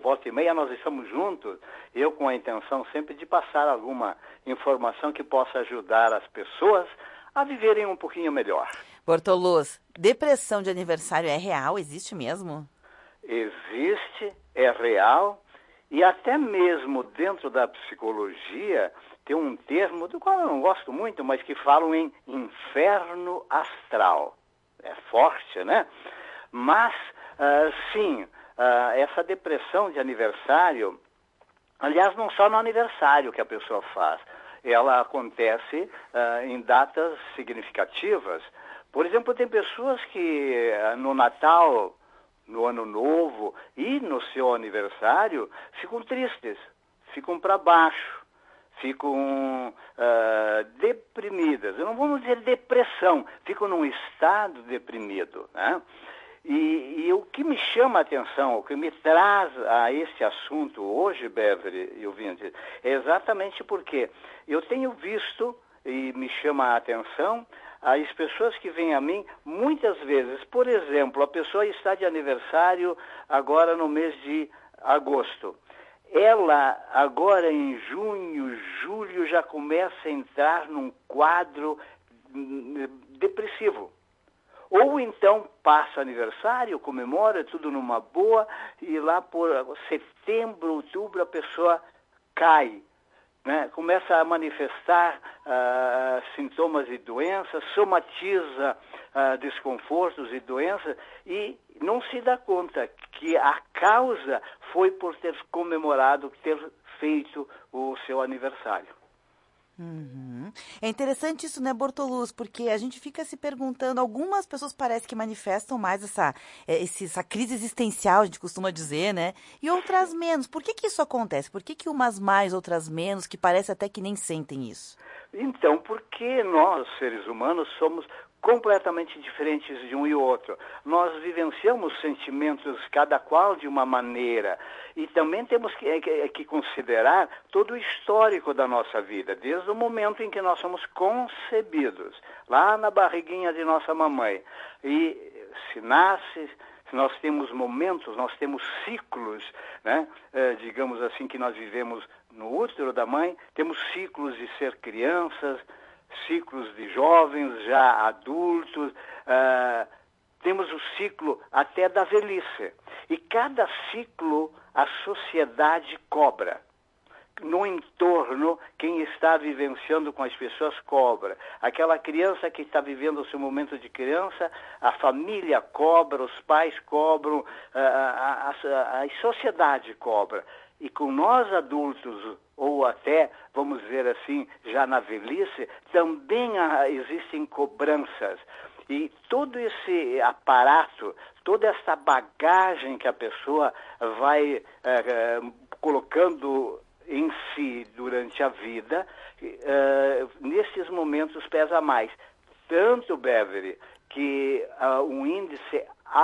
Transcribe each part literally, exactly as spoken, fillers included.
volta e meia nós estamos juntos, eu com a intenção sempre de passar alguma informação que possa ajudar as pessoas a viverem um pouquinho melhor. Bortoluz, depressão de aniversário é real? Existe mesmo? Existe, é real, e até mesmo dentro da psicologia tem um termo do qual eu não gosto muito, mas que falam em inferno astral. É forte, né? Mas, uh, sim, uh, essa depressão de aniversário, aliás, não só no aniversário que a pessoa faz, ela acontece uh, em datas significativas. Por exemplo, tem pessoas que uh, no Natal, no Ano Novo e no seu aniversário ficam tristes, ficam para baixo, ficam uh, deprimidas. Eu não vou dizer depressão, ficam num estado deprimido, né? E, e o que me chama a atenção, o que me traz a esse assunto hoje, Beverly e ouvintes, é exatamente porque eu tenho visto, e me chama a atenção, as pessoas que vêm a mim, muitas vezes, por exemplo, a pessoa está de aniversário agora no mês de agosto. Ela, agora em junho, julho, já começa a entrar num quadro depressivo. Ou então passa aniversário, comemora, tudo numa boa, e lá por setembro, outubro, a pessoa cai, né? Começa a manifestar uh, sintomas e doenças, somatiza uh, desconfortos e doenças, e não se dá conta que a causa foi por ter comemorado, ter feito o seu aniversário. Uhum. É interessante isso, né, Bortoluz? Porque a gente fica se perguntando, algumas pessoas parece que manifestam mais essa, esse, essa crise existencial, a gente costuma dizer, né? E outras menos. Por que que isso acontece? Por que que umas mais, outras menos, que parece até que nem sentem isso? Então, porque nós, seres humanos, somos completamente diferentes de um e outro. Nós vivenciamos sentimentos, cada qual de uma maneira. E também temos que, que, que considerar todo o histórico da nossa vida, desde o momento em que nós somos concebidos, lá na barriguinha de nossa mamãe. E se nasce, nós temos momentos, nós temos ciclos, né? É, digamos assim, que nós vivemos no útero da mãe, temos ciclos de ser crianças, ciclos de jovens, já adultos, uh, temos o ciclo até da velhice. E cada ciclo a sociedade cobra. No entorno, quem está vivenciando com as pessoas cobra. Aquela criança que está vivendo o seu momento de criança, a família cobra, os pais cobram, a, a, a, a sociedade cobra. E com nós adultos, ou até, vamos dizer assim, já na velhice, também há, existem cobranças. E todo esse aparato, toda essa bagagem que a pessoa vai eh, colocando em si durante a vida, eh, nesses momentos pesa mais. Tanto, Beverly, que uh, um índice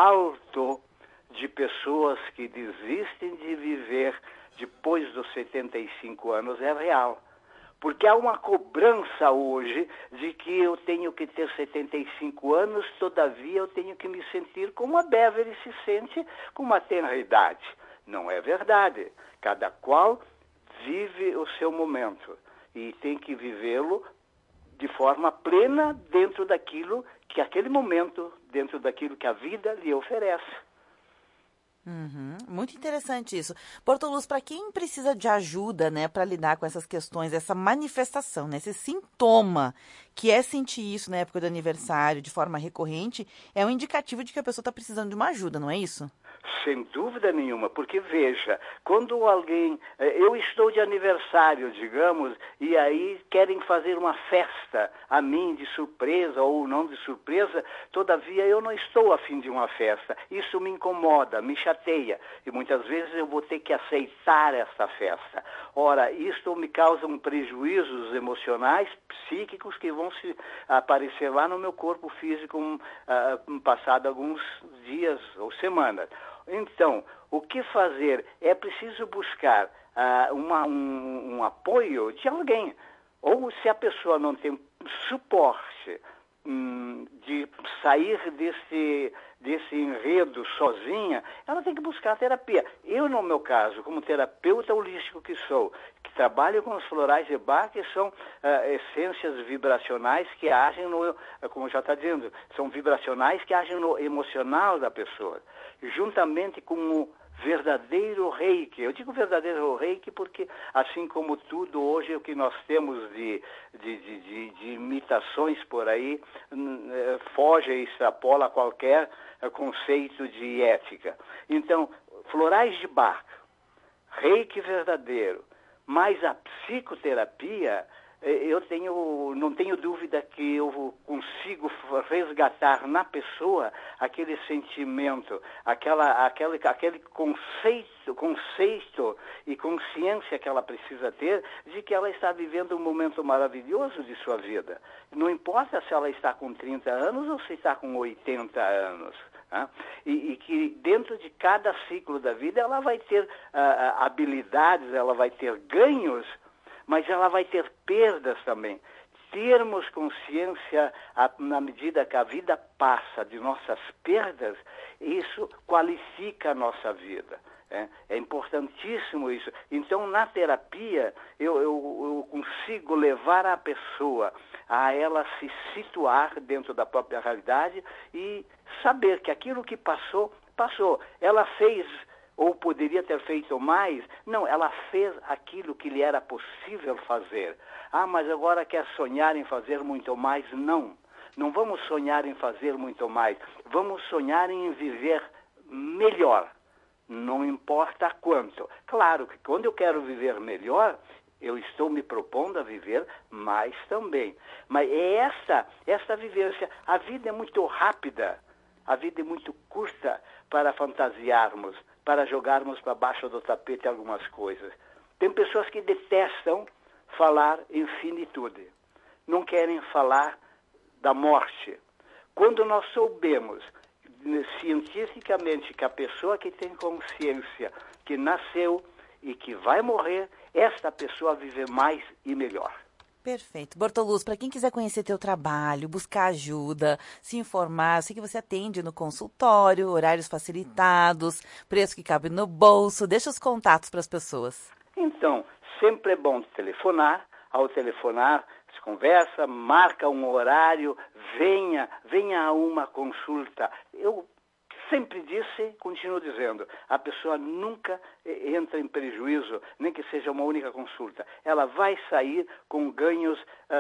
alto de pessoas que desistem de viver depois dos setenta e cinco anos é real. Porque há uma cobrança hoje de que eu tenho que ter setenta e cinco anos, todavia eu tenho que me sentir como a Beverly se sente com uma tenra idade. Não é verdade. Cada qual vive o seu momento e tem que vivê-lo de forma plena dentro daquilo que aquele momento, dentro daquilo que a vida lhe oferece. Uhum. Muito interessante isso. Bortoluz, para quem precisa de ajuda, né, para lidar com essas questões, essa manifestação, né, esse sintoma que é sentir isso na época do aniversário de forma recorrente, é um indicativo de que a pessoa está precisando de uma ajuda, não é isso? Sem dúvida nenhuma, porque veja, quando alguém, eu estou de aniversário, digamos, e aí querem fazer uma festa a mim de surpresa ou não de surpresa, todavia eu não estou a fim de uma festa. Isso me incomoda, me chateia, e muitas vezes eu vou ter que aceitar essa festa. Ora, isto me causa um prejuízos emocionais, psíquicos, que vão se aparecer lá no meu corpo físico um, uh, passado alguns dias ou semanas. Então, o que fazer? É preciso buscar uh, uma, um, um apoio de alguém. Ou se a pessoa não tem suporte hum, de sair desse, desse enredo sozinha, ela tem que buscar terapia. Eu, no meu caso, como terapeuta holístico que sou, que trabalho com os florais de Bach, que são uh, essências vibracionais que agem no, como já está dizendo, são vibracionais que agem no emocional da pessoa, juntamente com o verdadeiro reiki. Eu digo verdadeiro reiki porque, assim como tudo hoje, o que nós temos de, de, de, de, de imitações por aí, foge e extrapola qualquer conceito de ética. Então, florais de Bach, reiki verdadeiro, mais a psicoterapia, eu tenho, não tenho dúvida que eu consigo resgatar na pessoa aquele sentimento, aquela, aquele, aquele conceito, conceito e consciência que ela precisa ter de que ela está vivendo um momento maravilhoso de sua vida. Não importa se ela está com trinta anos ou se está com oitenta anos. Né? E, e que dentro de cada ciclo da vida ela vai ter uh, habilidades, ela vai ter ganhos, mas ela vai ter perdas também. Termos consciência, a, na medida que a vida passa, de nossas perdas, isso qualifica a nossa vida. É, é importantíssimo isso. Então, na terapia, eu, eu, eu consigo levar a pessoa a ela se situar dentro da própria realidade e saber que aquilo que passou, passou. Ela fez, ou poderia ter feito mais. Não, ela fez aquilo que lhe era possível fazer. Ah, mas agora quer sonhar em fazer muito mais? Não. Não vamos sonhar em fazer muito mais. Vamos sonhar em viver melhor. Não importa quanto. Claro que quando eu quero viver melhor, eu estou me propondo a viver mais também. Mas é essa, essa vivência. A vida é muito rápida. A vida é muito curta para fantasiarmos, para jogarmos para baixo do tapete algumas coisas. Tem pessoas que detestam falar em finitude. Não querem falar da morte. Quando nós soubemos cientificamente que a pessoa que tem consciência, que nasceu e que vai morrer, esta pessoa vive mais e melhor. Perfeito. Bortoluz, para quem quiser conhecer teu trabalho, buscar ajuda, se informar, eu sei que você atende no consultório, horários facilitados, preço que cabe no bolso, deixa os contatos para as pessoas. Então, sempre é bom telefonar. Ao telefonar, se conversa, marca um horário, venha, venha a uma consulta. Eu sempre disse, continuo dizendo, a pessoa nunca entra em prejuízo, nem que seja uma única consulta. Ela vai sair com ganhos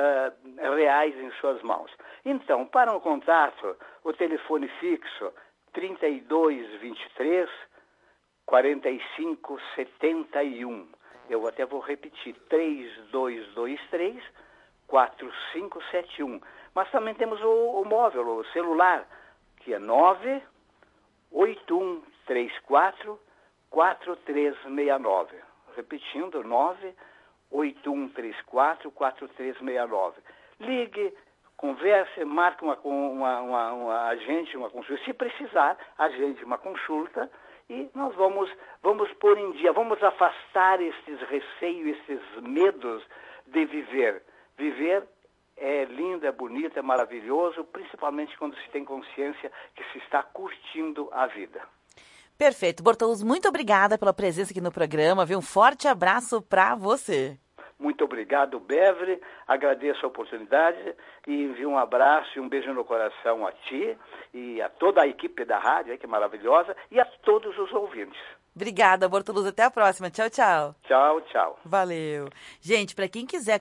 uh, reais em suas mãos. Então, para um contato, o telefone fixo trinta e dois, vinte e três, quarenta e cinco, setenta e um. Eu até vou repetir, três dois dois três, quatro cinco sete um. Mas também temos o, o móvel, o celular, que é nove oito um três quatro, quatro três seis nove. Repetindo, nove oito um três quatro, quatro três seis nove. Ligue, converse, marque uma, uma, uma, uma agente, uma consulta. Se precisar, agende uma consulta e nós vamos, vamos pôr em dia, vamos afastar esses receios, esses medos de viver. Viver é lindo, é bonito, é maravilhoso, principalmente quando se tem consciência que se está curtindo a vida. Perfeito. Bortoluz, muito obrigada pela presença aqui no programa, viu? Um forte abraço para você. Muito obrigado, Bevre. Agradeço a oportunidade e envio um abraço e um beijo no coração a ti e a toda a equipe da rádio, que é maravilhosa, e a todos os ouvintes. Obrigada, Bortoluz. Até a próxima. Tchau, tchau. Tchau, tchau. Valeu. Gente, para quem quiser